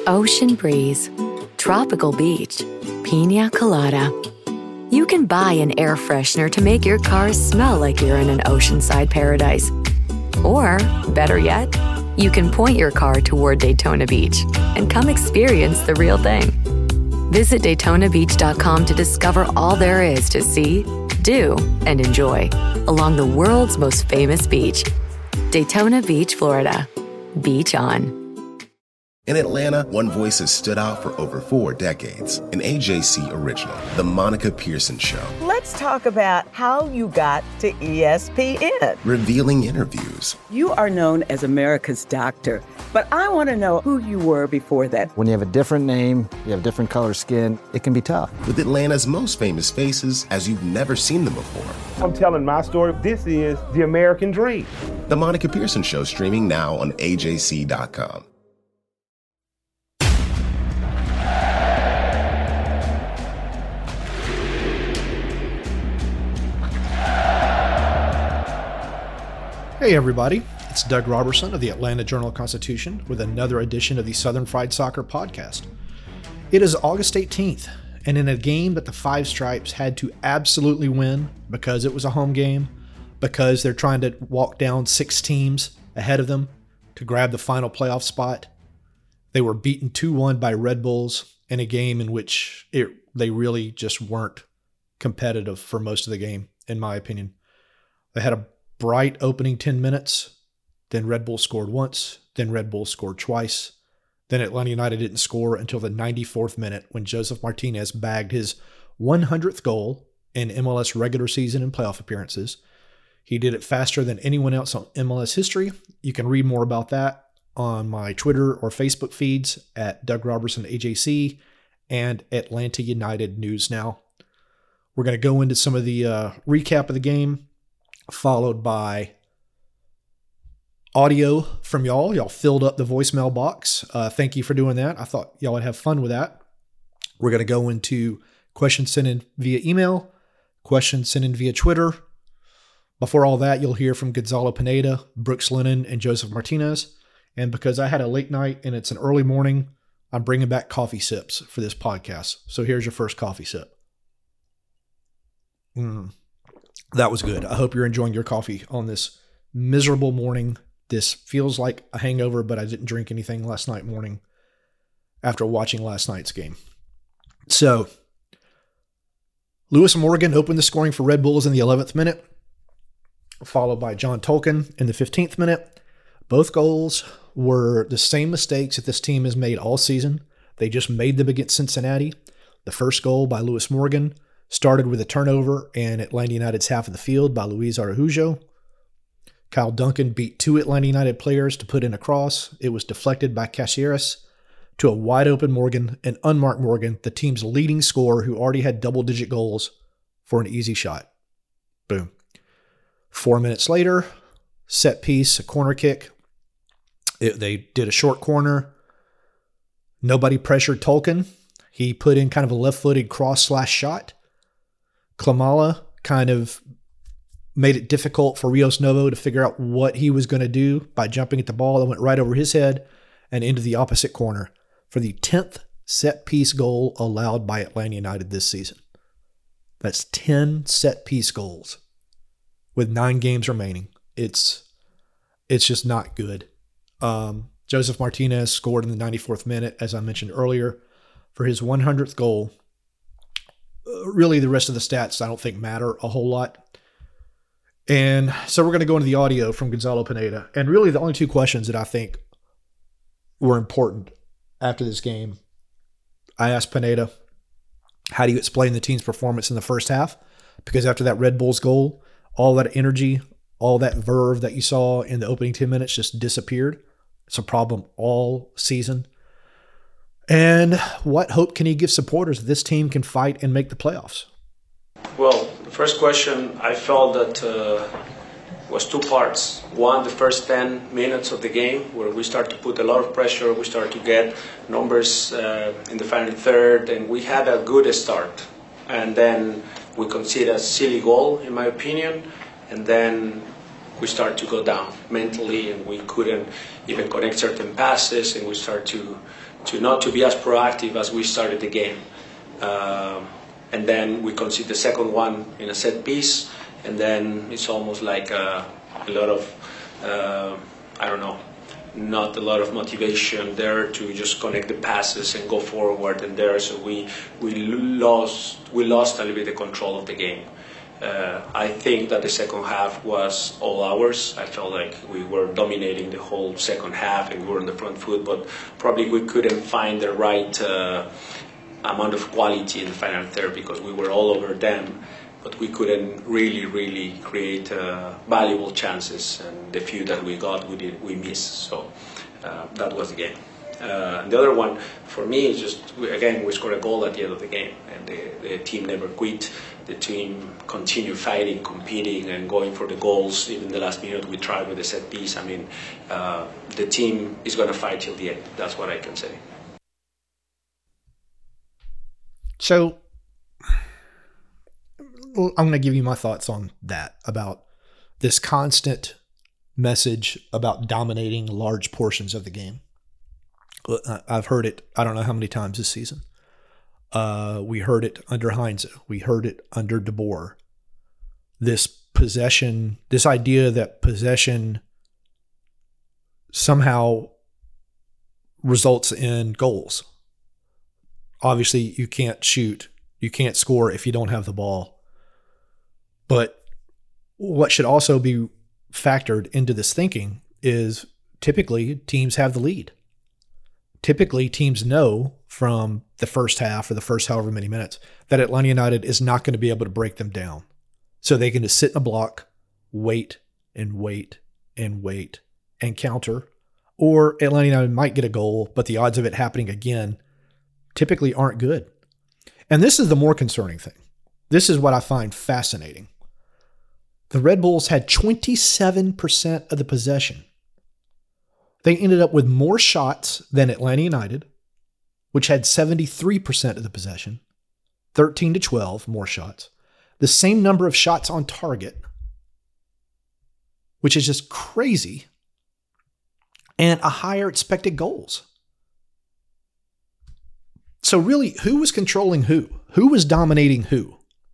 Ocean breeze, tropical beach, pina colada. You can buy an air freshener to make your car smell like you're in an oceanside paradise. Or, better yet, you can point your car toward Daytona Beach and come experience the real thing. Visit DaytonaBeach.com to discover all there is to see, do, and enjoy along the world's most famous beach. Daytona Beach, Florida. Beach on. In Atlanta, one voice has stood out for over 4 decades. An AJC original, The Monica Pearson Show. Let's talk about how you got to ESPN. Revealing interviews. You are known as America's doctor, but I want to know who you were before that. When you have a different name, you have different color skin, it can be tough. With Atlanta's most famous faces as you've never seen them before. I'm telling my story. This is the American dream. The Monica Pearson Show, streaming now on AJC.com. Hey everybody, it's Doug Robertson of the Atlanta Journal-Constitution with another edition of the Southern Fried Soccer podcast. It is August 18th, and in a game that the Five Stripes had to absolutely win because it was a home game, because they're trying to walk down 6 teams ahead of them to grab the final playoff spot, they were beaten 2-1 by Red Bulls in a game in which they really just weren't competitive for most of the game, in my opinion. They had a bright opening 10 minutes, then Red Bull scored once, then Red Bull scored twice, then Atlanta United didn't score until the 94th minute when Josef Martinez bagged his 100th goal in MLS regular season and playoff appearances. He did it faster than anyone else on MLS history. You can read more about that on my Twitter or Facebook feeds at Doug Robertson AJC and Atlanta United News Now. We're going to go into some of the recap of the game, followed by audio from y'all. Y'all filled up the voicemail box. Thank you for doing that. I thought y'all would have fun with that. We're going to go into questions sent in via email, questions sent in via Twitter. Before all that, you'll hear from Gonzalo Pineda, Brooks Lennon, and Josef Martinez. And because I had a late night and it's an early morning, I'm bringing back coffee sips for this podcast. So here's your first coffee sip. That was good. I hope you're enjoying your coffee on this miserable morning. This feels like a hangover, but I didn't drink anything last night morning after watching last night's game. So, Lewis Morgan opened the scoring for Red Bulls in the 11th minute, followed by John Tolkin in the 15th minute. Both goals were the same mistakes that this team has made all season. They just made them against Cincinnati. The first goal by Lewis Morgan started with a turnover in Atlanta United's half of the field by Luis Araujo. Kyle Duncan beat 2 Atlanta United players to put in a cross. It was deflected by Caceres to a wide-open Morgan, an unmarked Morgan, the team's leading scorer who already had double-digit goals, for an easy shot. Boom. 4 minutes later, set piece, a corner kick. They did a short corner. Nobody pressured Tolkin. He put in kind of a left-footed cross/shot. Klimala kind of made it difficult for Rios Novo to figure out what he was going to do by jumping at the ball that went right over his head and into the opposite corner for the 10th set-piece goal allowed by Atlanta United this season. That's 10 set-piece goals with 9 games remaining. It's just not good. Josef Martinez scored in the 94th minute, as I mentioned earlier, for his 100th goal. Really, the rest of the stats I don't think matter a whole lot. And so we're going to go into the audio from Gonzalo Pineda. And really the only 2 questions that I think were important after this game. I asked Pineda, how do you explain the team's performance in the first half? Because after that Red Bulls goal, all that energy, all that verve that you saw in the opening 10 minutes just disappeared. It's a problem all season. And what hope can he give supporters that this team can fight and make the playoffs? Well, the first question, I felt that was 2 parts. One, the first 10 minutes of the game, where we start to put a lot of pressure. We start to get numbers in the final third, and we had a good start. And then we conceded a silly goal, in my opinion. And then we start to go down mentally, and we couldn't even connect certain passes, and we start to not to be as proactive as we started the game. And then we concede the second one in a set piece, and then it's almost like a lot of, not a lot of motivation there to just connect the passes and go forward and there. So we lost a little bit the control of the game. I think that the second half was all ours. I felt like we were dominating the whole second half and we were on the front foot, but probably we couldn't find the right amount of quality in the final third because we were all over them, but we couldn't really create valuable chances, and the few that we got, we missed. So that was the game. The other one for me is just, we scored a goal at the end of the game, and the team never quit. The team continued fighting, competing, and going for the goals. Even the last minute, we tried with the set piece. I mean, the team is going to fight till the end. That's what I can say. So I'm going to give you my thoughts on that, about this constant message about dominating large portions of the game. I've heard it, I don't know how many times this season. We heard it under Heinze. We heard it under DeBoer. This possession, this idea that possession somehow results in goals. Obviously, you can't shoot, you can't score if you don't have the ball. But what should also be factored into this thinking is typically teams have the lead. Typically, teams know from the first half or the first however many minutes that Atlanta United is not going to be able to break them down. So they can just sit in a block, wait and counter. Or Atlanta United might get a goal, but the odds of it happening again typically aren't good. And this is the more concerning thing. This is what I find fascinating. The Red Bulls had 27% of the possession. They ended up with more shots than Atlanta United, which had 73% of the possession, 13-12 more shots. The same number of shots on target, which is just crazy, and a higher expected goals. So really, who was controlling who? Who was dominating who?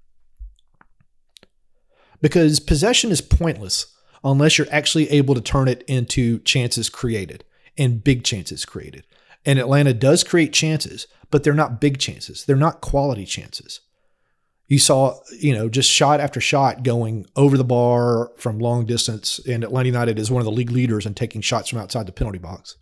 Because possession is pointless unless you're actually able to turn it into chances created and big chances created. And Atlanta does create chances, but they're not big chances. They're not quality chances. You saw, just shot after shot going over the bar from long distance, and Atlanta United is one of the league leaders in taking shots from outside the penalty box.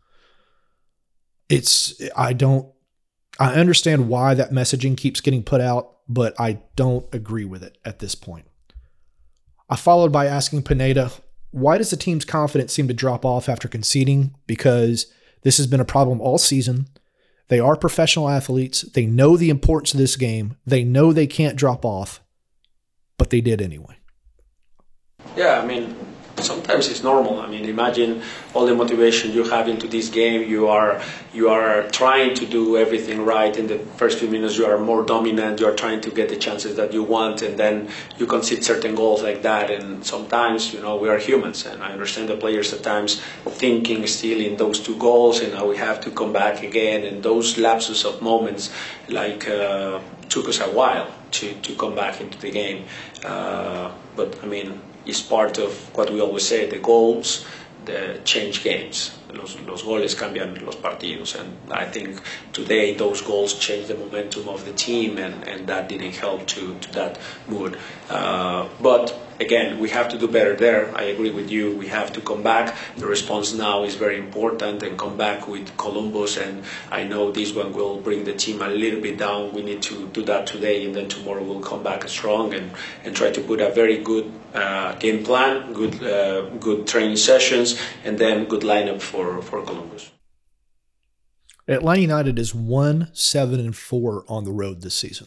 I understand why that messaging keeps getting put out, but I don't agree with it at this point. I followed by asking Pineda, why does the team's confidence seem to drop off after conceding? Because this has been a problem all season. They are professional athletes. They know the importance of this game. They know they can't drop off, but they did anyway. Yeah, I mean, sometimes it's normal. I mean, imagine all the motivation you have into this game. You are trying to do everything right. In the first few minutes, you are more dominant. You are trying to get the chances that you want, and then you concede certain goals like that. And sometimes, we are humans, and I understand the players at times thinking still in those two goals, and now we have to come back again. And those lapses of moments, took us a while to come back into the game. But I mean, it's part of what we always say, the goals, the change games. Los goles cambian los partidos. And I think today those goals changed the momentum of the team, and that didn't help to that mood. But again, we have to do better there. I agree with you. We have to come back. The response now is very important, and come back with Columbus. And I know this one will bring the team a little bit down. We need to do that today, and then tomorrow we'll come back strong and try to put a very good game plan, good training sessions, and then good lineup for Columbus. Atlanta United is 1-7-4 on the road this season.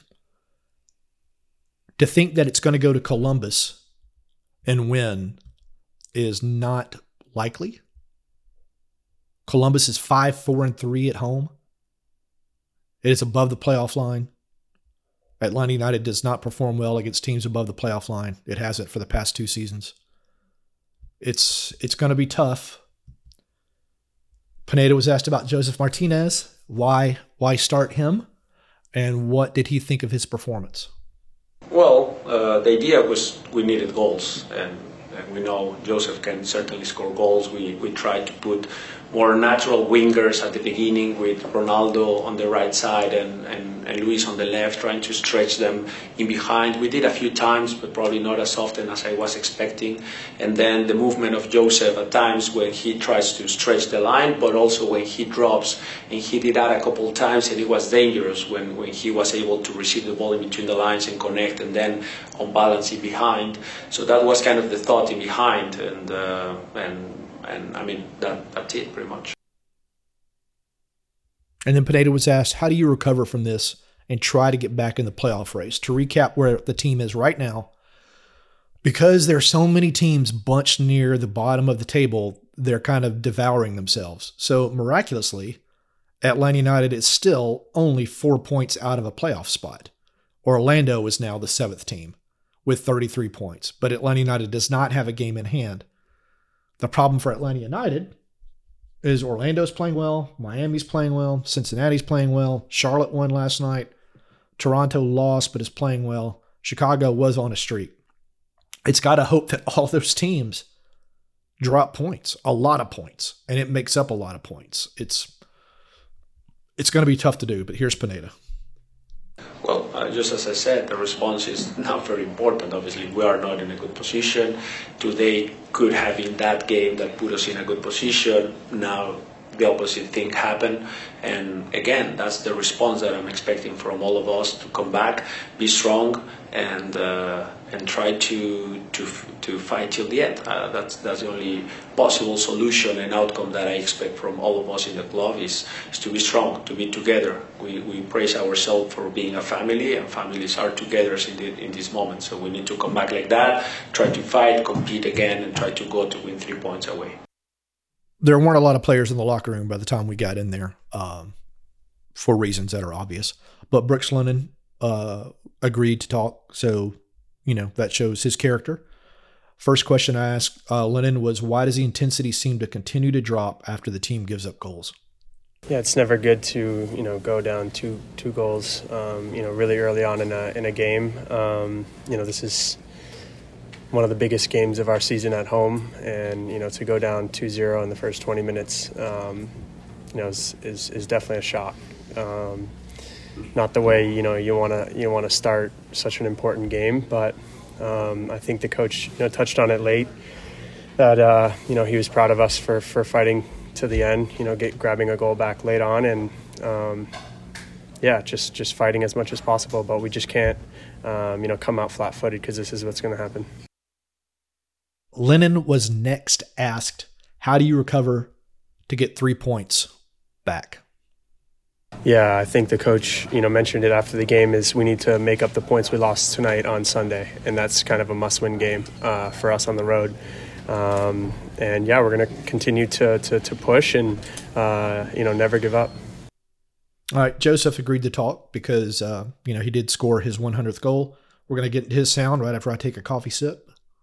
To think that it's going to go to Columbus and win is not likely. Columbus is 5-4-3 at home. It is above the playoff line. Atlanta United does not perform well against teams above the playoff line. It hasn't for the past two seasons. It's going to be tough. Pineda was asked about Josef Martinez. Why start him? And what did he think of his performance? Well, the idea was we needed goals, and we know Josef can certainly score goals. We tried to put more natural wingers at the beginning with Ronaldo on the right side and Luis on the left, trying to stretch them in behind. We did a few times, but probably not as often as I was expecting. And then the movement of Josef at times when he tries to stretch the line, but also when he drops, and he did that a couple of times, and it was dangerous when he was able to receive the ball in between the lines and connect, and then on balance in behind. So that was kind of the thought in behind, and I mean, that's it pretty much. And then Pineda was asked, how do you recover from this and try to get back in the playoff race? To recap where the team is right now, because there are so many teams bunched near the bottom of the table, they're kind of devouring themselves. So miraculously, Atlanta United is still only 4 points out of a playoff spot. Orlando is now the 7th team with 33 points, but Atlanta United does not have a game in hand. The problem for Atlanta United is Orlando's playing well, Miami's playing well, Cincinnati's playing well, Charlotte won last night, Toronto lost but is playing well, Chicago was on a streak. It's got to hope that all those teams drop points, a lot of points, and it makes up a lot of points. It's going to be tough to do, but here's Pineda. Well, just as I said, the response is now very important. Obviously, we are not in a good position. Today could have been that game that put us in a good position. Now the opposite thing happened. And again, that's the response that I'm expecting from all of us, to come back, be strong, and try to fight till the end. That's the only possible solution and outcome that I expect from all of us in the club is to be strong, to be together. We praise ourselves for being a family, and families are together in this moment. So we need to come back like that, try to fight, compete again, and try to go to win 3 points away. There weren't a lot of players in the locker room by the time we got in there, for reasons that are obvious. But Brooks Lennon agreed to talk, so that shows his character. First question I asked Lennon was, why does the intensity seem to continue to drop after the team gives up goals? Yeah, it's never good to go down two goals, really early on in a game. This is one of the biggest games of our season at home, and to go down 2-0 in the first 20 minutes, is definitely a shock. Not the way you want to start such an important game, but I think the coach touched on it late that he was proud of us for fighting to the end, grabbing a goal back late on, and just fighting as much as possible. But we just can't come out flat-footed, because this is what's going to happen. Lennon was next asked, how do you recover to get 3 points back? Yeah, I think the coach, mentioned it after the game, is we need to make up the points we lost tonight on Sunday, and that's kind of a must-win game for us on the road. We're going to continue to push and never give up. All right, Josef agreed to talk because he did score his 100th goal. We're going to get his sound right after I take a coffee sip.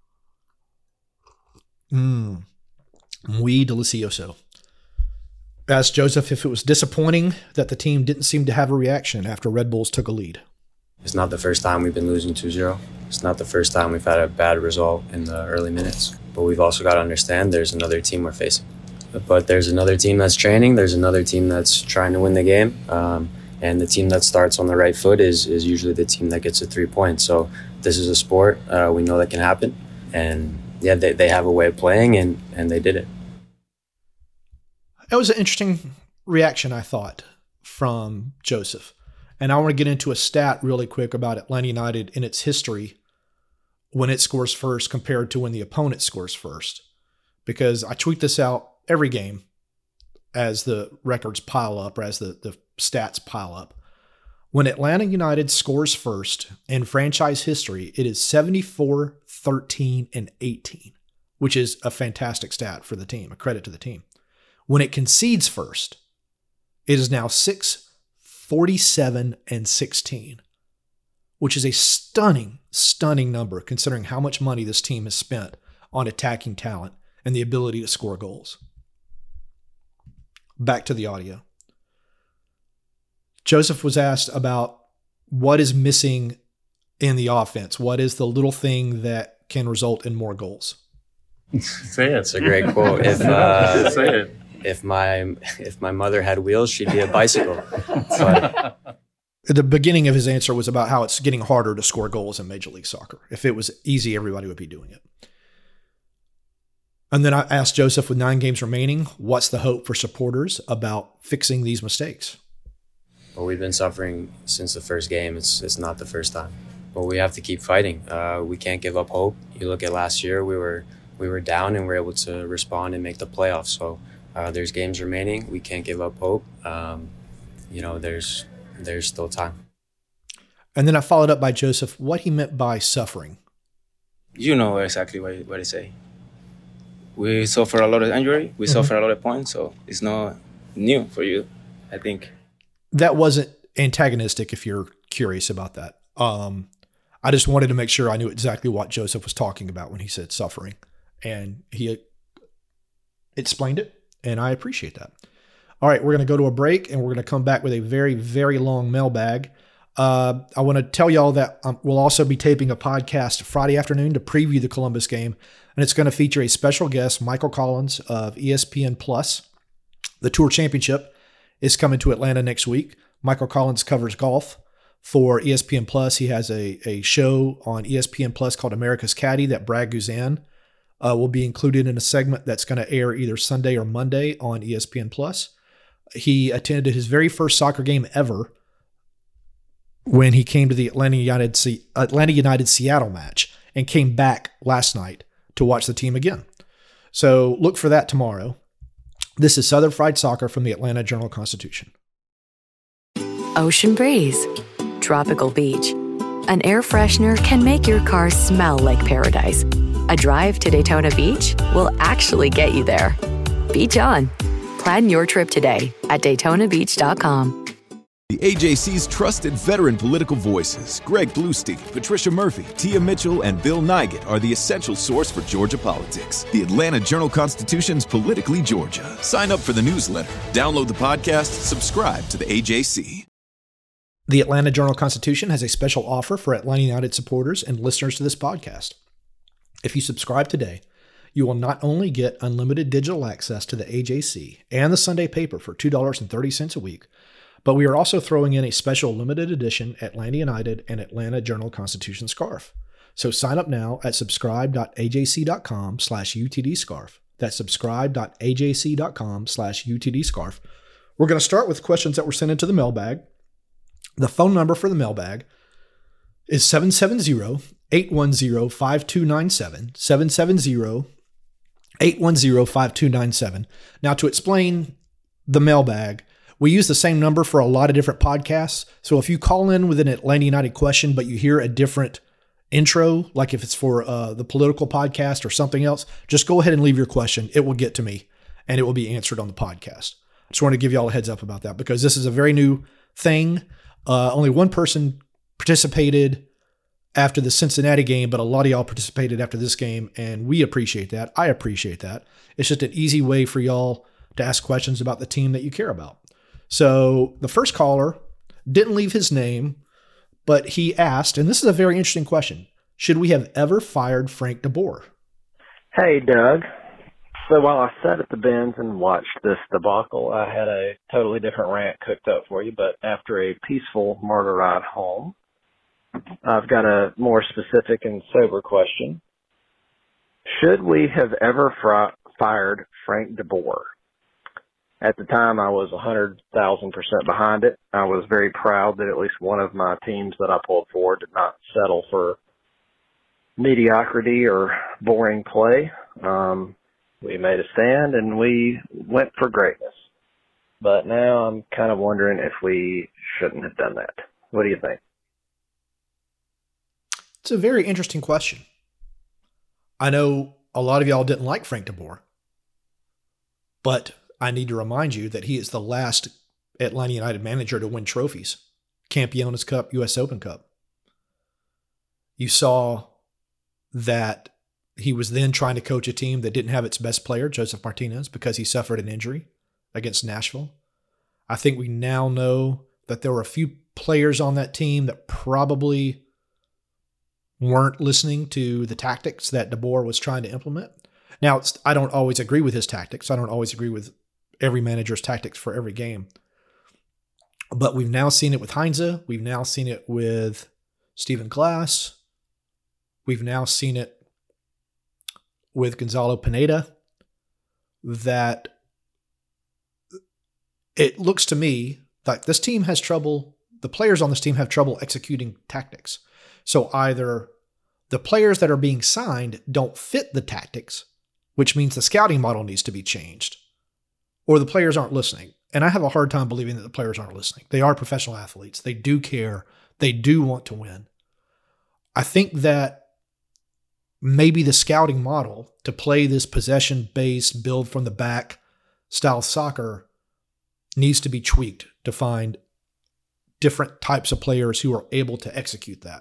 Muy delicioso. Asked Josef if it was disappointing that the team didn't seem to have a reaction after Red Bulls took a lead. It's not the first time we've been losing 2-0. It's not the first time we've had a bad result in the early minutes. But we've also got to understand there's another team we're facing. But there's another team that's training. There's another team that's trying to win the game. And the team that starts on the right foot is usually the team that gets the 3 points. So this is a sport. We know that can happen. And yeah, they have a way of playing, and they did it. It was an interesting reaction, I thought, from Josef. And I want to get into a stat really quick about Atlanta United in its history when it scores first compared to when the opponent scores first. Because I tweet this out every game as the records pile up, or as the stats pile up. When Atlanta United scores first in franchise history, it is 74, 13, and 18, which is a fantastic stat for the team, a credit to the team. When it concedes first, it is now 6, 47, and 16, which is a stunning, stunning number considering how much money this team has spent on attacking talent and the ability to score goals. Back to the audio. Joseph was asked about what is missing in the offense. What is the little thing that can result in more goals? Say it. It's a great quote. Say it. If my mother had wheels, she'd be a bicycle. But The beginning of his answer was about how it's getting harder to score goals in Major League Soccer. If it was easy, everybody would be doing it. And then I asked Joseph, with 9 games remaining, what's the hope for supporters about fixing these mistakes? Well, we've been suffering since the first game. It's not the first time. But we have to keep fighting. We can't give up hope. You look at last year, we were down and we were able to respond and make the playoffs. So there's games remaining. We can't give up hope. There's still time. And then I followed up by Joseph, what he meant by suffering. You know exactly what I say. We suffer a lot of injury. We suffer a lot of points. So it's not new for you, I think. That wasn't antagonistic, if you're curious about that. I just wanted to make sure I knew exactly what Joseph was talking about when he said suffering. And he explained it, and I appreciate that. All right, we're going to go to a break, and we're going to come back with a very, very long mailbag. I want to tell y'all that we'll also be taping a podcast Friday afternoon to preview the Columbus game, and it's going to feature a special guest, Michael Collins of ESPN Plus. The Tour Championship is coming to Atlanta next week. Michael Collins covers golf for ESPN Plus. He has a show on ESPN Plus called America's Caddy that Brad Guzan will be included in a segment that's going to air either Sunday or Monday on ESPN Plus. He attended his very first soccer game ever when he came to the Atlanta United Seattle match and came back last night to watch the team again. So look for that tomorrow. This is Southern Fried Soccer from the Atlanta Journal-Constitution. Ocean breeze, tropical beach. An air freshener can make your car smell like paradise. A drive to Daytona Beach will actually get you there. Beach on. Plan your trip today at DaytonaBeach.com. The AJC's trusted veteran political voices, Greg Bluestein, Patricia Murphy, Tia Mitchell, and Bill Nygut, are the essential source for Georgia politics. The Atlanta Journal-Constitution's Politically Georgia. Sign up for the newsletter, download the podcast, subscribe to the AJC. The Atlanta Journal-Constitution has a special offer for Atlanta United supporters and listeners to this podcast. If you subscribe today, you will not only get unlimited digital access to the AJC and the Sunday paper for $2.30 a week, but we are also throwing in a special limited edition Atlanta United and Atlanta Journal-Constitution scarf. So sign up now at subscribe.ajc.com/UTD-scarf. That's subscribe.ajc.com/UTD-scarf. We're going to start with questions that were sent into the mailbag. The phone number for the mailbag is 770-810-5297, 770-810-5297. Now, to explain the mailbag, we use the same number for a lot of different podcasts. So if you call in with an Atlanta United question, but you hear a different intro, like if it's for the political podcast or something else, just go ahead and leave your question. It will get to me and it will be answered on the podcast. I just want to give you all a heads up about that because this is a very new thing. Only one person participated after the Cincinnati game, but a lot of y'all participated after this game, and we appreciate that. I appreciate that. It's just an easy way for y'all to ask questions about the team that you care about. So the first caller didn't leave his name, but he asked, and this is a very interesting question, should we have ever fired Frank DeBoer? Hey, Doug. So while I sat at the bins and watched this debacle, I had a totally different rant cooked up for you, but after a peaceful motor ride home, I've got a more specific and sober question. Should we have ever fired Frank DeBoer? At the time, I was 100,000% behind it. I was very proud that at least one of my teams that I pulled for did not settle for mediocrity or boring play. We made a stand and we went for greatness. But now I'm kind of wondering if we shouldn't have done that. What do you think? It's a very interesting question. I know a lot of y'all didn't like Frank DeBoer, but I need to remind you that he is the last Atlanta United manager to win trophies. Campeones Cup, US Open Cup. You saw that He was then trying to coach a team that didn't have its best player, Joseph Martinez, because he suffered an injury against Nashville. I think we now know that there were a few players on that team that probably weren't listening to the tactics that DeBoer was trying to implement. Now, I don't always agree with his tactics. I don't always agree with every manager's tactics for every game. But we've now seen it with Heinze. We've now seen it with Stephen Glass. We've now seen it with Gonzalo Pineda, that it looks to me like this team has trouble, the players on this team have trouble executing tactics. So either the players that are being signed don't fit the tactics, which means the scouting model needs to be changed, or the players aren't listening. And I have a hard time believing that the players aren't listening. They are professional athletes. They do care. They do want to win. I think that maybe the scouting model to play this possession-based, build from the back style soccer needs to be tweaked to find different types of players who are able to execute that.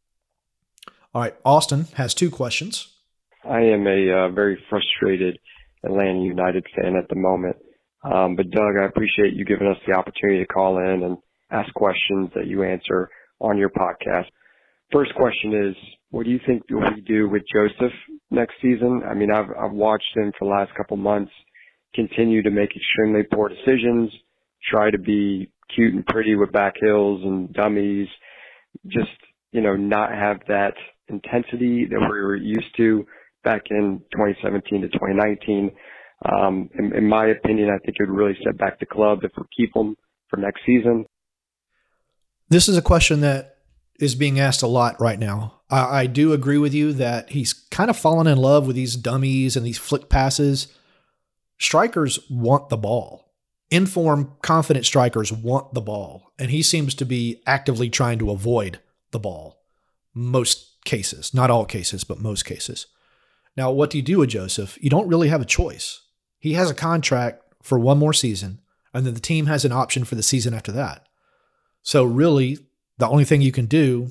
All right, Austin has 2 questions. I am a very frustrated Atlanta United fan at the moment. But Doug, I appreciate you giving us the opportunity to call in and ask questions that you answer on your podcast. First question is, what do you think we do with Joseph next season? I mean, I've watched him for the last couple months continue to make extremely poor decisions, try to be cute and pretty with back heels and dummies, just, not have that intensity that we were used to back in 2017 to 2019. In my opinion, I think it would really set back the club if we keep him for next season. This is a question that is being asked a lot right now. I do agree with you that he's kind of fallen in love with these dummies and these flick passes. Strikers want the ball. Informed, confident strikers want the ball. And he seems to be actively trying to avoid the ball. Most cases. Not all cases, but most cases. Now, what do you do with Joseph? You don't really have a choice. He has a contract for 1 more season, and then the team has an option for the season after that. So really, the only thing you can do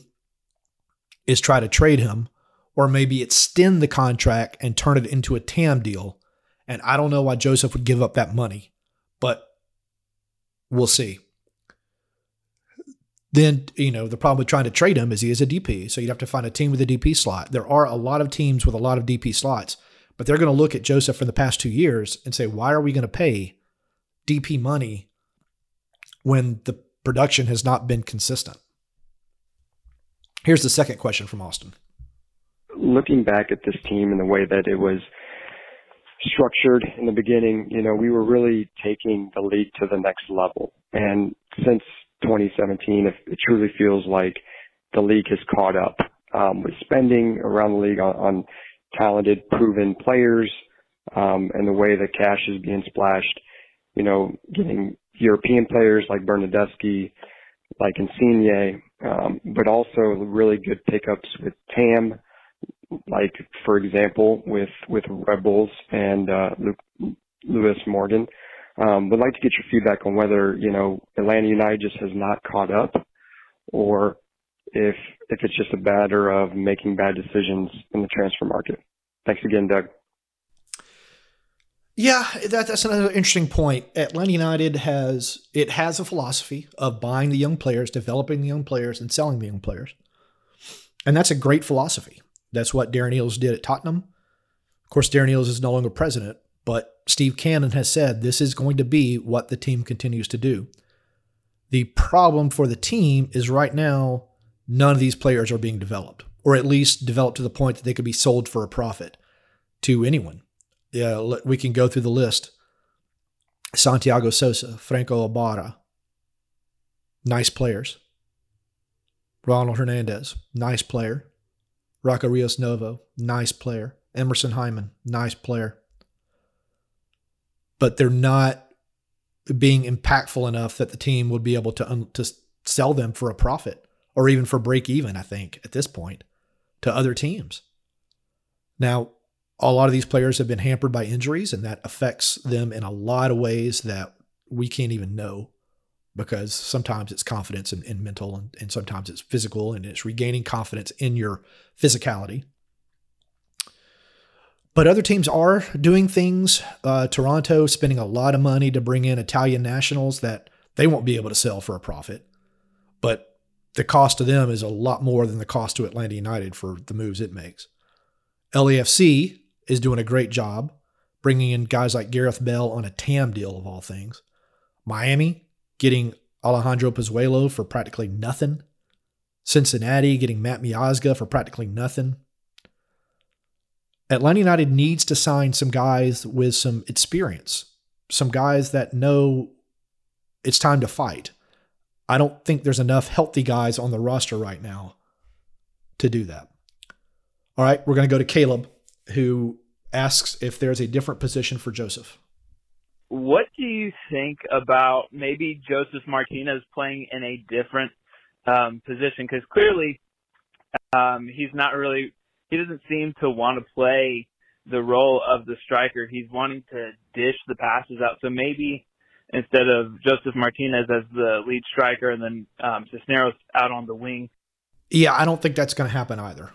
is try to trade him, or maybe extend the contract and turn it into a TAM deal. And I don't know why Joseph would give up that money, but we'll see. Then, the problem with trying to trade him is he is a DP. So you'd have to find a team with a DP slot. There are a lot of teams with a lot of DP slots, but they're going to look at Joseph from the past 2 years and say, why are we going to pay DP money when the production has not been consistent? Here's the second question from Austin. Looking back at this team and the way that it was structured in the beginning, we were really taking the league to the next level. And since 2017, it truly feels like the league has caught up with spending around the league on talented, proven players, and the way that cash is being splashed, getting European players like Bernadeschi, like Insigne, but also really good pickups with TAM, like, for example, with Red Bulls and Lewis Morgan. Would like to get your feedback on whether, Atlanta United just has not caught up, or if it's just a matter of making bad decisions in the transfer market. Thanks again, Doug. Yeah, that's another interesting point. Atlanta United has a philosophy of buying the young players, developing the young players, and selling the young players. And that's a great philosophy. That's what Darren Eales did at Tottenham. Of course, Darren Eales is no longer president, but Steve Cannon has said this is going to be what the team continues to do. The problem for the team is right now, none of these players are being developed, or at least developed to the point that they could be sold for a profit to anyone. Yeah, we can go through the list. Santiago Sosa, Franco Ibarra, nice players. Ronald Hernandez, nice player. Roca Rios Novo, nice player. Emerson Hyman, nice player. But they're not being impactful enough that the team would be able to sell them for a profit, or even for break even, I think, at this point, to other teams. Now, a lot of these players have been hampered by injuries, and that affects them in a lot of ways that we can't even know, because sometimes it's confidence and mental, and sometimes it's physical, and it's regaining confidence in your physicality. But other teams are doing things. Toronto spending a lot of money to bring in Italian nationals that they won't be able to sell for a profit. But the cost to them is a lot more than the cost to Atlanta United for the moves it makes. LAFC is doing a great job bringing in guys like Gareth Bale on a TAM deal of all things. Miami getting Alejandro Pozuelo for practically nothing. Cincinnati getting Matt Miazga for practically nothing. Atlanta United needs to sign some guys with some experience, some guys that know it's time to fight. I don't think there's enough healthy guys on the roster right now to do that. All right, we're going to go to Caleb, who asks if there's a different position for Josef. What do you think about maybe Josef Martinez playing in a different position? Because clearly he doesn't seem to want to play the role of the striker. He's wanting to dish the passes out. So maybe instead of Josef Martinez as the lead striker and then Cisneros out on the wing. Yeah, I don't think that's going to happen either.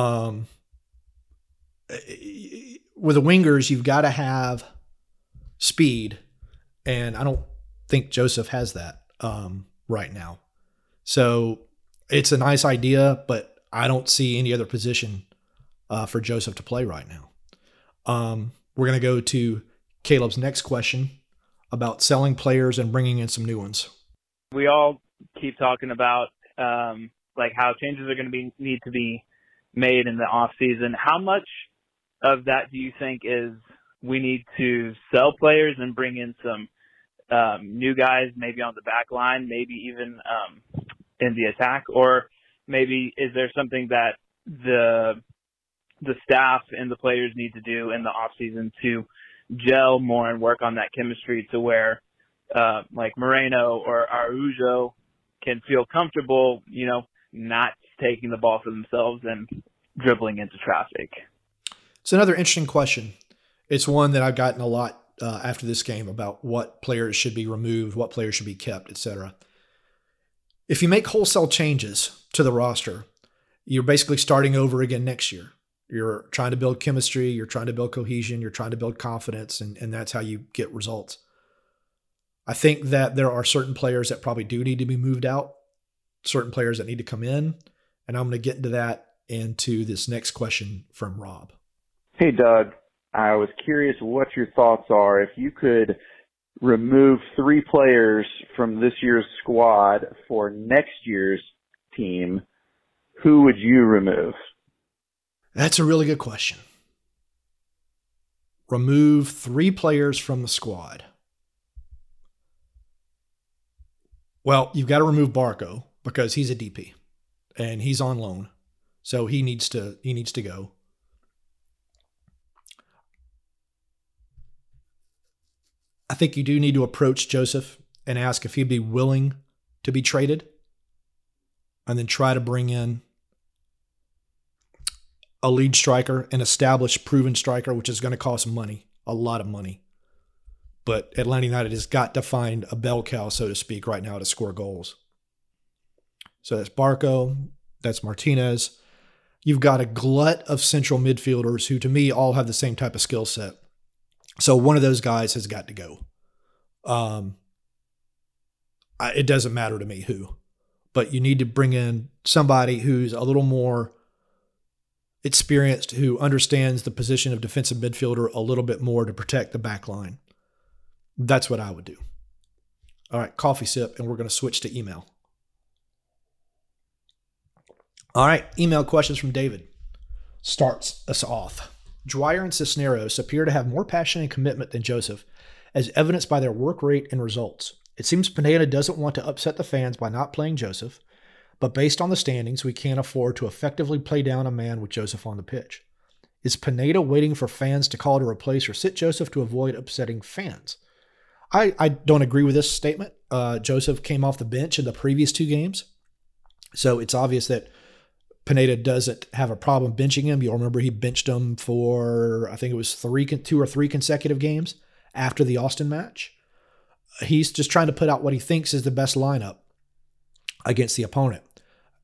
With the wingers, you've got to have speed, and I don't think Josef has that right now. So it's a nice idea, but I don't see any other position for Josef to play right now. We're going to go to Caleb's next question about selling players and bringing in some new ones. We all keep talking about like how changes are going to need to be made in the off season. How much of that do you think is we need to sell players and bring in some new guys, maybe on the back line, maybe even in the attack, or maybe is there something that the staff and the players need to do in the off season to gel more and work on that chemistry to where like Moreno or Araujo can feel comfortable, not taking the ball for themselves and dribbling into traffic? It's another interesting question. It's one that I've gotten a lot after this game about what players should be removed, what players should be kept, etc. If you make wholesale changes to the roster, you're basically starting over again next year. You're trying to build chemistry, you're trying to build cohesion, you're trying to build confidence, and that's how you get results. I think that there are certain players that probably do need to be moved out, certain players that need to come in, and I'm going to get into that into this next question from Rob. Hey, Doug. I was curious what your thoughts are. If you could remove 3 players from this year's squad for next year's team, who would you remove? That's a really good question. Remove 3 players from the squad. Well, you've got to remove Barco because he's a DP and he's on loan. So he needs to go. I think you do need to approach Josef and ask if he'd be willing to be traded and then try to bring in a lead striker, an established, proven striker, which is going to cost money, a lot of money. But Atlanta United has got to find a bell cow, so to speak, right now to score goals. So that's Barco, that's Martinez. You've got a glut of central midfielders who, to me, all have the same type of skill set. So one of those guys has got to go. It doesn't matter to me who, but you need to bring in somebody who's a little more experienced, who understands the position of defensive midfielder a little bit more to protect the back line. That's what I would do. All right, coffee sip, and we're going to switch to email. All right, email questions from David. Starts us off. Dwyer and Cisneros appear to have more passion and commitment than Josef, as evidenced by their work rate and results. It seems Pineda doesn't want to upset the fans by not playing Josef, but based on the standings, we can't afford to effectively play down a man with Josef on the pitch. Is Pineda waiting for fans to call to replace or sit Josef to avoid upsetting fans? I don't agree with this statement. Josef came off the bench in the previous 2 games, so it's obvious that Pineda doesn't have a problem benching him. You'll remember he benched him for, I think it was 2 or 3 consecutive games after the Austin match. He's just trying to put out what he thinks is the best lineup against the opponent.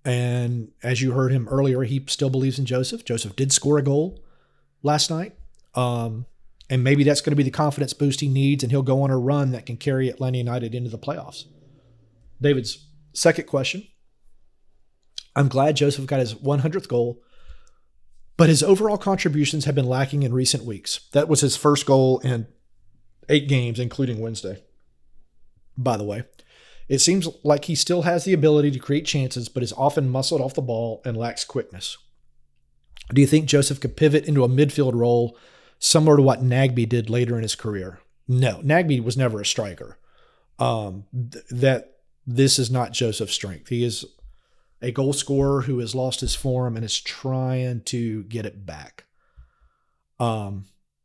And as you heard him earlier, he still believes in Josef. Josef did score a goal last night. And maybe that's going to be the confidence boost he needs, and he'll go on a run that can carry Atlanta United into the playoffs. David's second question. I'm glad Joseph got his 100th goal, but his overall contributions have been lacking in recent weeks. That was his first goal in 8 games, including Wednesday. By the way, it seems like he still has the ability to create chances, but is often muscled off the ball and lacks quickness. Do you think Joseph could pivot into a midfield role similar to what Nagbe did later in his career? No, Nagbe was never a striker. This is not Joseph's strength. He is a goal scorer who has lost his form and is trying to get it back. Now,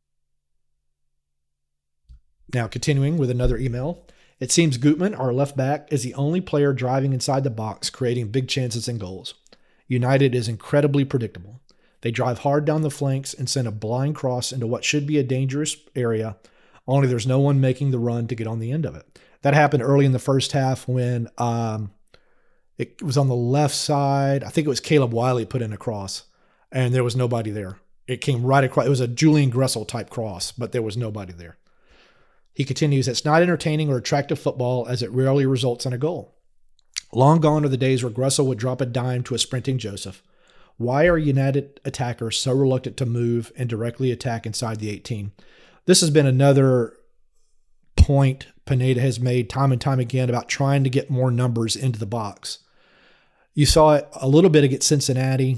continuing with another email. It seems Gutman, our left back, is the only player driving inside the box, creating big chances and goals. United is incredibly predictable. They drive hard down the flanks and send a blind cross into what should be a dangerous area, only there's no one making the run to get on the end of it. That happened early in the first half when it was on the left side. I think it was Caleb Wiley put in a cross, and there was nobody there. It came right across. It was a Julian Gressel type cross, but there was nobody there. He continues, it's not entertaining or attractive football as it rarely results in a goal. Long gone are the days where Gressel would drop a dime to a sprinting Joseph. Why are United attackers so reluctant to move and directly attack inside the 18? This has been another point Pineda has made time and time again about trying to get more numbers into the box. You saw it a little bit against Cincinnati.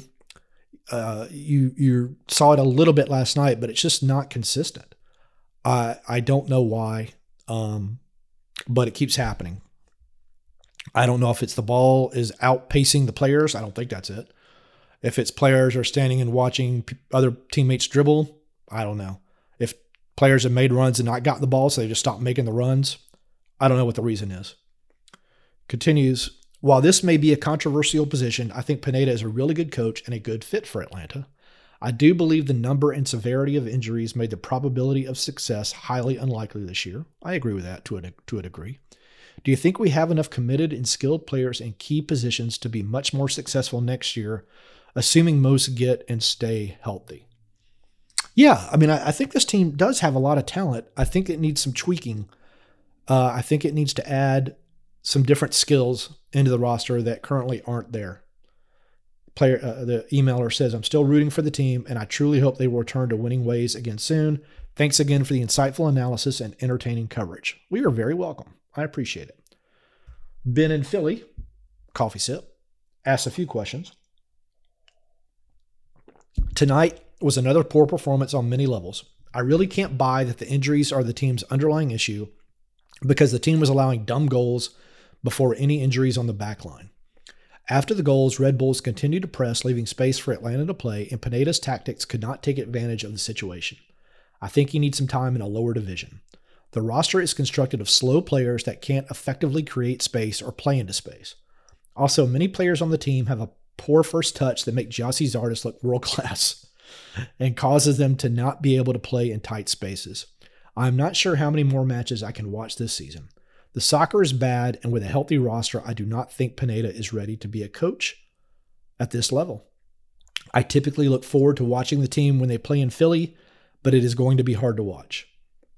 You saw it a little bit last night, but it's just not consistent. I don't know why, but it keeps happening. I don't know if it's the ball is outpacing the players. I don't think that's it. If it's players are standing and watching other teammates dribble, I don't know. If players have made runs and not gotten the ball, so they just stopped making the runs, I don't know what the reason is. Continues, while this may be a controversial position, I think Pineda is a really good coach and a good fit for Atlanta. I do believe the number and severity of injuries made the probability of success highly unlikely this year. I agree with that to a degree. Do you think we have enough committed and skilled players in key positions to be much more successful next year, assuming most get and stay healthy? Yeah, I mean, I think this team does have a lot of talent. I think it needs some tweaking. I think it needs to add some different skills into the roster that currently aren't there. The emailer says, I'm still rooting for the team, and I truly hope they will return to winning ways again soon. Thanks again for the insightful analysis and entertaining coverage. We are very welcome. I appreciate it. Ben in Philly, coffee sip, asked a few questions. Tonight was another poor performance on many levels. I really can't buy that the injuries are the team's underlying issue because the team was allowing dumb goals before any injuries on the back line. After the goals, Red Bulls continued to press, leaving space for Atlanta to play, and Pineda's tactics could not take advantage of the situation. I think he needs some time in a lower division. The roster is constructed of slow players that can't effectively create space or play into space. Also, many players on the team have a poor first touch that make Gyasi Zardes look world-class and causes them to not be able to play in tight spaces. I'm not sure how many more matches I can watch this season. The soccer is bad, and with a healthy roster, I do not think Pineda is ready to be a coach at this level. I typically look forward to watching the team when they play in Philly, but it is going to be hard to watch.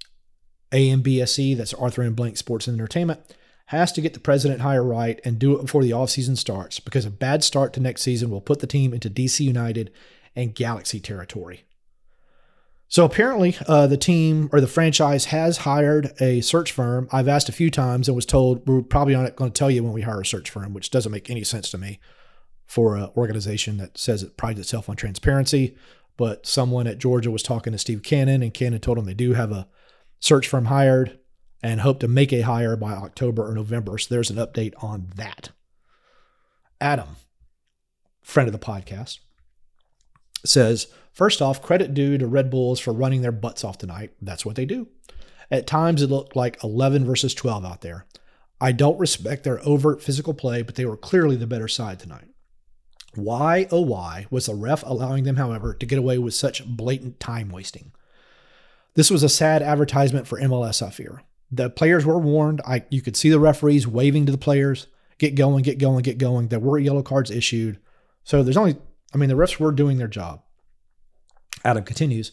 AMBSE, that's Arthur M. Blank Sports and Entertainment, has to get the president hire right and do it before the offseason starts, because a bad start to next season will put the team into DC United and Galaxy territory. So apparently the team or the franchise has hired a search firm. I've asked a few times and was told we're probably not going to tell you when we hire a search firm, which doesn't make any sense to me for an organization that says it prides itself on transparency. But someone at Georgia was talking to Steve Cannon, and Cannon told him they do have a search firm hired and hope to make a hire by October or November. So there's an update on that. Adam, friend of the podcast, says, first off, credit due to Red Bulls for running their butts off tonight. That's what they do. At times, it looked like 11 versus 12 out there. I don't respect their overt physical play, but they were clearly the better side tonight. Why, oh why, was the ref allowing them, however, to get away with such blatant time wasting? This was a sad advertisement for MLS, I fear. The players were warned. You could see the referees waving to the players, get going, get going, get going. There were yellow cards issued. So the refs were doing their job. Adam continues,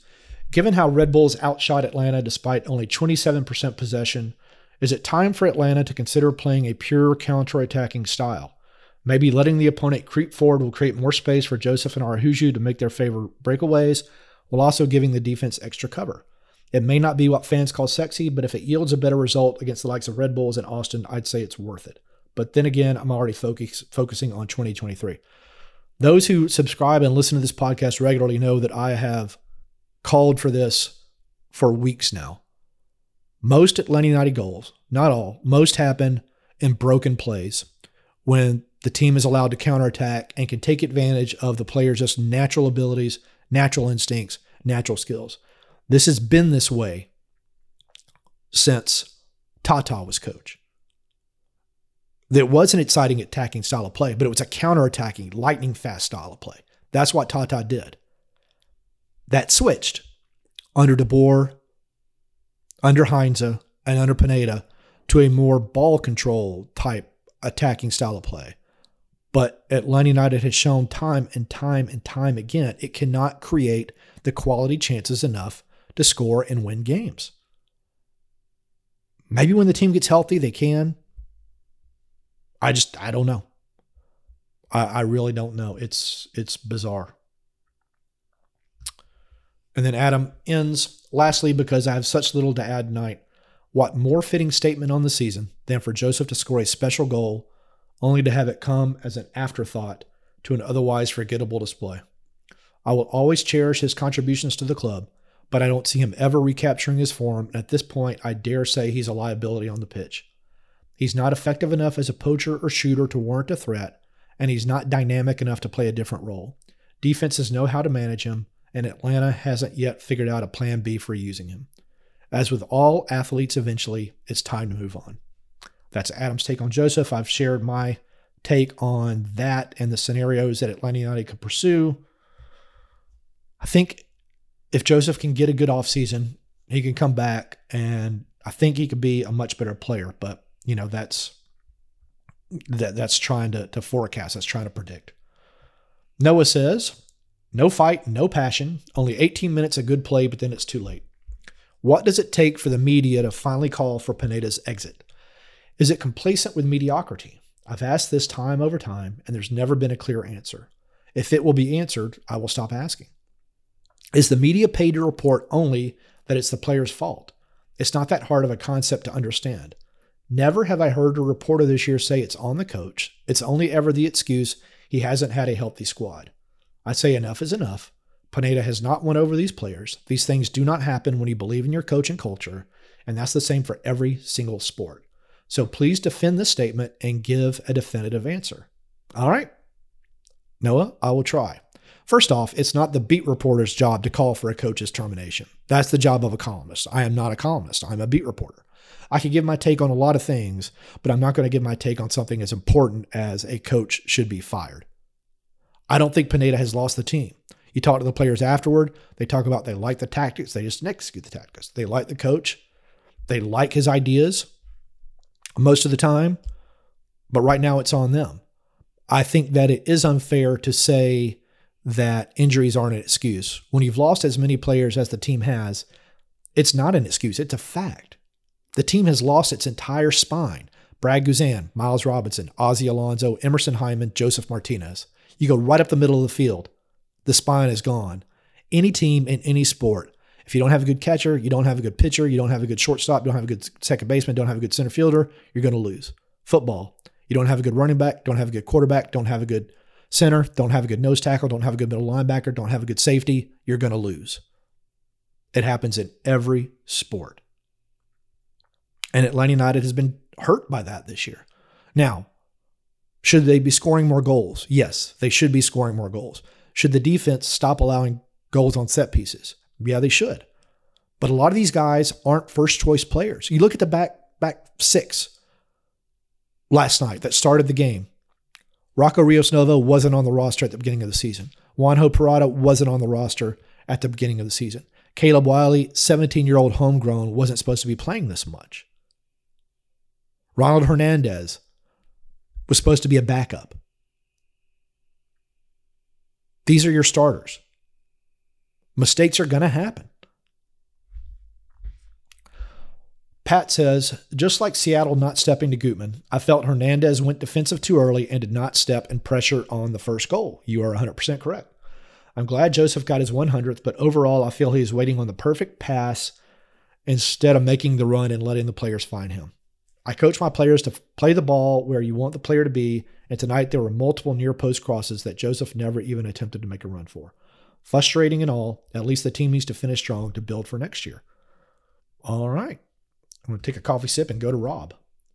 Given how Red Bulls outshot Atlanta despite only 27% possession, is it time for Atlanta to consider playing a pure counterattacking style? Maybe letting the opponent creep forward will create more space for Joseph and Araujo to make their favorite breakaways, while also giving the defense extra cover. It may not be what fans call sexy, but if it yields a better result against the likes of Red Bulls and Austin, I'd say it's worth it. But then again, I'm already focusing on 2023. Those who subscribe and listen to this podcast regularly know that I have called for this for weeks now. Most Atlanta United goals, not all, most happen in broken plays when the team is allowed to counterattack and can take advantage of the players' just natural abilities, natural instincts, natural skills. This has been this way since Tata was coach. It was an exciting attacking style of play, but it was a counterattacking, lightning fast style of play. That's what Tata did. That switched under De Boer, under Heinze, and under Pineda to a more ball control type attacking style of play. But Atlanta United has shown time and time and time again, it cannot create the quality chances enough to score and win games. Maybe when the team gets healthy, they can. I don't know. I really don't know. It's bizarre. And then Adam ends, lastly, because I have such little to add tonight, what more fitting statement on the season than for Joseph to score a special goal only to have it come as an afterthought to an otherwise forgettable display. I will always cherish his contributions to the club, but I don't see him ever recapturing his form, and at this point, I dare say he's a liability on the pitch. He's not effective enough as a poacher or shooter to warrant a threat, and he's not dynamic enough to play a different role. Defenses know how to manage him, and Atlanta hasn't yet figured out a plan B for using him. As with all athletes, eventually, it's time to move on. That's Adam's take on Joseph. I've shared my take on that and the scenarios that Atlanta United could pursue. I think if Joseph can get a good offseason, he can come back, and I think he could be a much better player. But, that's trying to forecast. That's trying to predict. Noah says, no fight, no passion, only 18 minutes of good play, but then it's too late. What does it take for the media to finally call for Pineda's exit? Is it complacent with mediocrity? I've asked this time over time, and there's never been a clear answer. If it will be answered, I will stop asking. Is the media paid to report only that it's the player's fault? It's not that hard of a concept to understand. Never have I heard a reporter this year say it's on the coach. It's only ever the excuse he hasn't had a healthy squad. I say enough is enough. Pineda has not won over these players. These things do not happen when you believe in your coach and culture, and that's the same for every single sport. So please defend this statement and give a definitive answer. All right, Noah, I will try. First off, it's not the beat reporter's job to call for a coach's termination. That's the job of a columnist. I am not a columnist. I'm a beat reporter. I can give my take on a lot of things, but I'm not going to give my take on something as important as a coach should be fired. I don't think Pineda has lost the team. You talk to the players afterward, they talk about they like the tactics, they just execute the tactics. They like the coach, they like his ideas most of the time, but right now it's on them. I think that it is unfair to say that injuries aren't an excuse. When you've lost as many players as the team has, it's not an excuse, it's a fact. The team has lost its entire spine. Brad Guzan, Miles Robinson, Ozzie Alonso, Emerson Hyman, Joseph Martinez. You go right up the middle of the field. The spine is gone. Any team in any sport, if you don't have a good catcher, you don't have a good pitcher, you don't have a good shortstop, you don't have a good second baseman, don't have a good center fielder, you're going to lose. Football, you don't have a good running back, don't have a good quarterback, don't have a good center, don't have a good nose tackle, don't have a good middle linebacker, don't have a good safety, you're going to lose. It happens in every sport. And Atlanta United has been hurt by that this year. Now, should they be scoring more goals? Yes, they should be scoring more goals. Should the defense stop allowing goals on set pieces? Yeah, they should. But a lot of these guys aren't first choice players. You look at the back six last night that started the game. Rocco Rios Novo wasn't on the roster at the beginning of the season. Juanjo Parada wasn't on the roster at the beginning of the season. Caleb Wiley, 17-year-old homegrown, wasn't supposed to be playing this much. Ronald Hernandez was supposed to be a backup. These are your starters. Mistakes are going to happen. Pat says, just like Seattle not stepping to Gutman, I felt Hernandez went defensive too early and did not step and pressure on the first goal. You are 100% correct. I'm glad Joseph got his 100th, but overall I feel he's waiting on the perfect pass instead of making the run and letting the players find him. I coach my players to play the ball where you want the player to be, and tonight there were multiple near post crosses that Joseph never even attempted to make a run for. Frustrating and all, at least the team needs to finish strong to build for next year. All right. I'm going to take a coffee sip and go to Rob,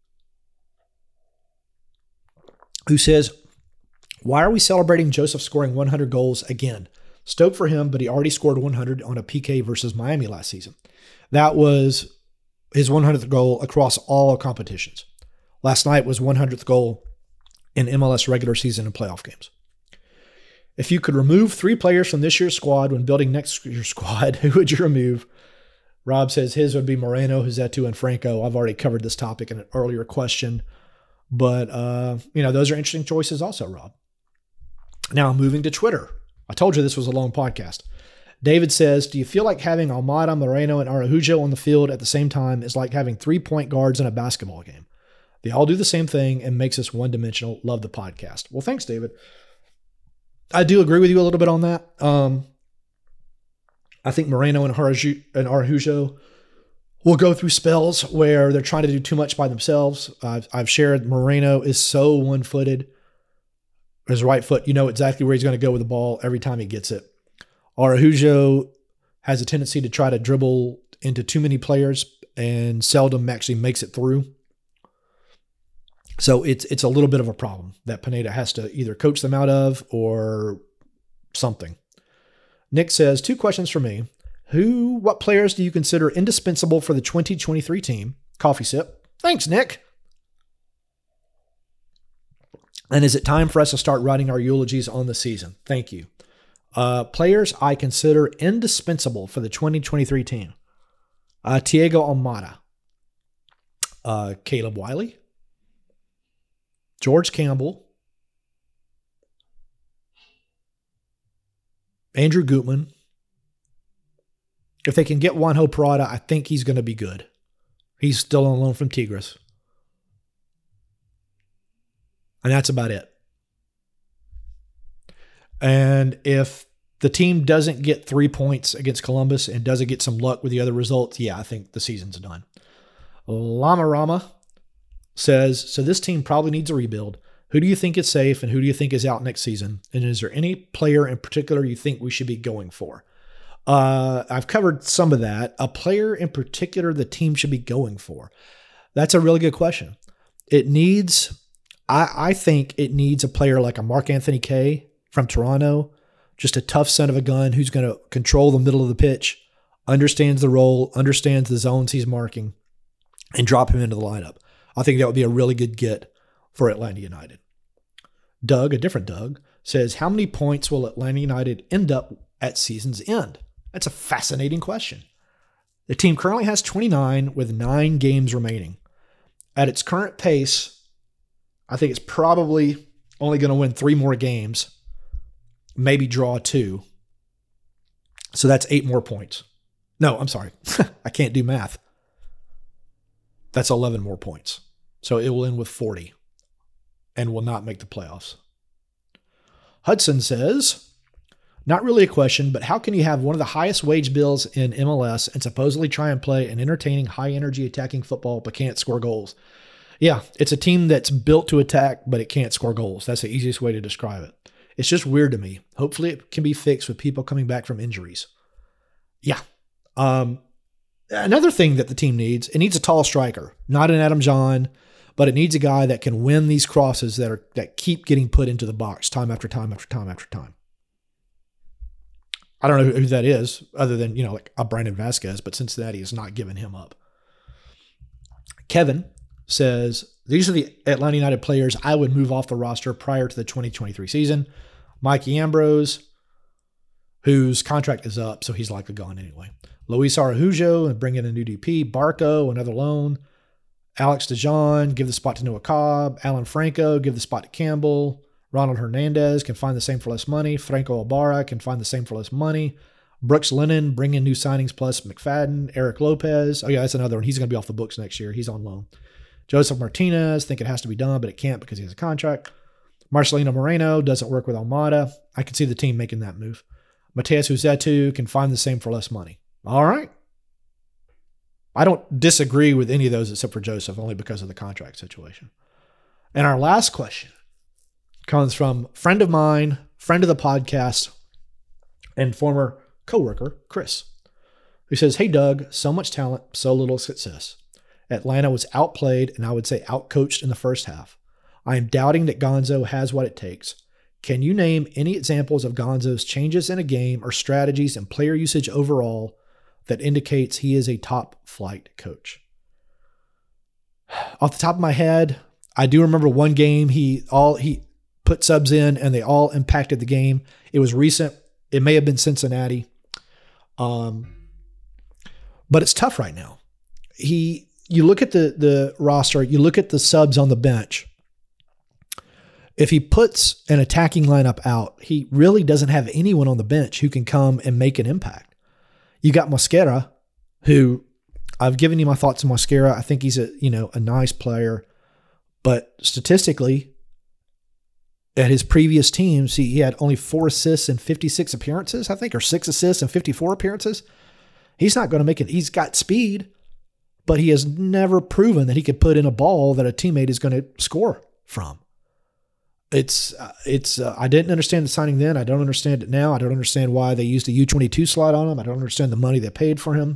who says, why are we celebrating Joseph scoring 100 goals again? Stoked for him, but he already scored 100 on a PK versus Miami last season. That was his 100th goal across all competitions. Last night was 100th goal in MLS regular season and playoff games. If you could remove 3 players from this year's squad when building next year's squad, who would you remove? Rob says his would be Moreno, Huzetu, and Franco. I've already covered this topic in an earlier question, but those are interesting choices also, Rob. Now moving to Twitter. I told you this was a long podcast. David says, do you feel like having Almada, Moreno, and Araujo on the field at the same time is like having 3 point guards in a basketball game? They all do the same thing and makes us one-dimensional. Love the podcast. Well, thanks, David. I do agree with you a little bit on that. I think Moreno and Araujo will go through spells where they're trying to do too much by themselves. I've shared Moreno is so one-footed. His right foot, you know exactly where he's going to go with the ball every time he gets it. Araujo has a tendency to try to dribble into too many players and seldom actually makes it through. So it's a little bit of a problem that Pineda has to either coach them out of or something. Nick says, 2 questions for me. What players do you consider indispensable for the 2023 team? Coffee sip. Thanks, Nick. And is it time for us to start writing our eulogies on the season? Thank you. Players I consider indispensable for the 2023 team. Thiago Almada. Caleb Wiley. George Campbell. Andrew Gutman. If they can get Juanjo Parada, I think he's going to be good. He's still on loan from Tigres. And that's about it. And if the team doesn't get 3 points against Columbus and doesn't get some luck with the other results, yeah, I think the season's done. Lama Rama says, so this team probably needs a rebuild. Who do you think is safe and who do you think is out next season? And is there any player in particular you think we should be going for? I've covered some of that. A player in particular the team should be going for. That's a really good question. I think it needs a player like a Mark Anthony Kaye from Toronto, just a tough son of a gun who's going to control the middle of the pitch, understands the role, understands the zones he's marking, and drop him into the lineup. I think that would be a really good get for Atlanta United. Doug, a different Doug, says, how many points will Atlanta United end up at season's end? That's a fascinating question. The team currently has 29 with 9 games remaining. At its current pace, I think it's probably only going to win 3 more games, maybe draw 2. So that's 8 more points. No, I'm sorry. I can't do math. That's 11 more points. So it will end with 40 and will not make the playoffs. Hudson says, not really a question, but how can you have one of the highest wage bills in MLS and supposedly try and play an entertaining, high-energy attacking football but can't score goals? Yeah, it's a team that's built to attack, but it can't score goals. That's the easiest way to describe it. It's just weird to me. Hopefully it can be fixed with people coming back from injuries. Yeah. Another thing that the team needs, it needs a tall striker, not an Adam John, but it needs a guy that can win these crosses that keep getting put into the box time after time after time after time. I don't know who that is other than, like a Brandon Vasquez, but Cincinnati has not given him up. Kevin says, these are the Atlanta United players I would move off the roster prior to the 2023 season. Mikey Ambrose, whose contract is up, so he's likely gone anyway. Luis Araujo, and bring in a new DP. Barco, another loan. Alex DeJean, give the spot to Noah Cobb. Alan Franco, give the spot to Campbell. Ronald Hernandez can find the same for less money. Franco Ibarra can find the same for less money. Brooks Lennon, bring in new signings plus McFadden. Eric Lopez. Oh, yeah, that's another one. He's going to be off the books next year. He's on loan. Joseph Martinez, think it has to be done, but it can't because he has a contract. Marcelino Moreno doesn't work with Almada. I can see the team making that move. Mateus Uzetu can find the same for less money. All right. I don't disagree with any of those except for Joseph, only because of the contract situation. And our last question comes from a friend of mine, friend of the podcast, and former coworker, Chris, who says, "Hey, Doug, so much talent, so little success. Atlanta was outplayed and I would say outcoached in the first half. I am doubting that Gonzo has what it takes. Can you name any examples of Gonzo's changes in a game or strategies and player usage overall that indicates he is a top flight coach?" Off the top of my head, I do remember one game he put subs in and they all impacted the game. It was recent. It may have been Cincinnati. But it's tough right now. You look at the roster, you look at the subs on the bench. If he puts an attacking lineup out, he really doesn't have anyone on the bench who can come and make an impact. You got Mosquera, who I've given you my thoughts on Mosquera. I think he's a nice player, but statistically, at his previous teams, he had only 4 assists in 56 appearances, I think, or 6 assists in 54 appearances. He's not going to make it. He's got speed, but he has never proven that he could put in a ball that a teammate is going to score from. I didn't understand the signing then. I don't understand it now. I don't understand why they used a U22 slot on him. I don't understand the money they paid for him.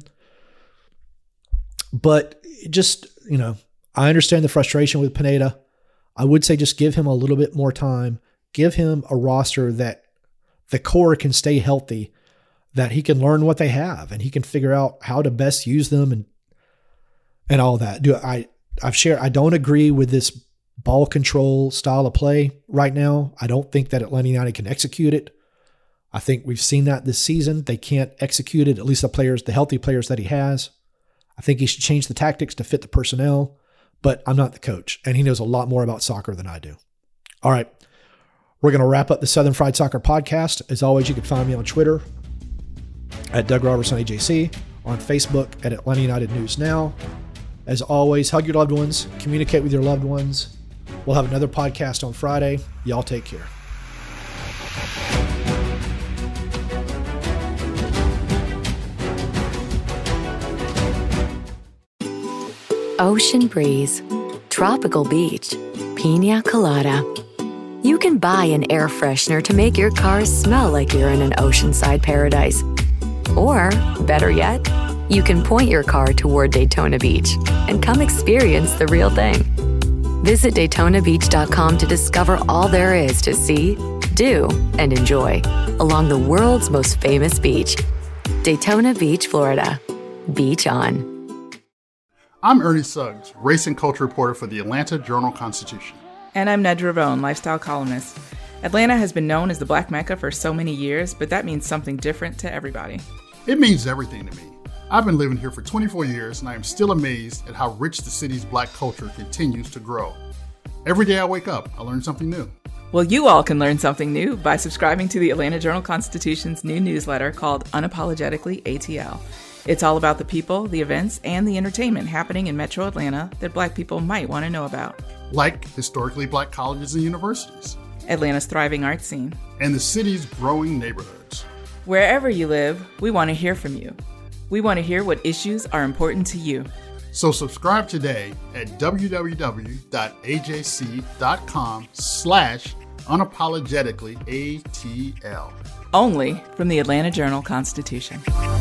But just, I understand the frustration with Pineda. I would say just give him a little bit more time. Give him a roster that the core can stay healthy, that he can learn what they have and he can figure out how to best use them and all that. I don't agree with this ball control style of play right now. I don't think that Atlanta United can execute it. I think we've seen that this season. They can't execute it, at least the healthy players that he has. I think he should change the tactics to fit the personnel, but I'm not the coach, and he knows a lot more about soccer than I do. All right, we're going to wrap up the Southern Fried Soccer podcast. As always, you can find me on Twitter at Doug Robertson AJC, on Facebook at Atlanta United News Now. As always, hug your loved ones, communicate with your loved ones. We'll have another podcast on Friday. Y'all take care. Ocean breeze, tropical beach, pina colada. You can buy an air freshener to make your car smell like you're in an oceanside paradise. Or, better yet, you can point your car toward Daytona Beach and come experience the real thing. Visit DaytonaBeach.com to discover all there is to see, do, and enjoy along the world's most famous beach. Daytona Beach, Florida. Beach on. I'm Ernie Suggs, race and culture reporter for the Atlanta Journal-Constitution. And I'm Nedra Ravone, lifestyle columnist. Atlanta has been known as the Black Mecca for so many years, but that means something different to everybody. It means everything to me. I've been living here for 24 years, and I am still amazed at how rich the city's Black culture continues to grow. Every day I wake up, I learn something new. Well, you all can learn something new by subscribing to the Atlanta Journal-Constitution's new newsletter called Unapologetically ATL. It's all about the people, the events, and the entertainment happening in Metro Atlanta that Black people might want to know about. Like historically Black colleges and universities. Atlanta's thriving art scene. And the city's growing neighborhoods. Wherever you live, we want to hear from you. We want to hear what issues are important to you. So subscribe today at www.ajc.com/unapologeticallyATL. Only from the Atlanta Journal-Constitution.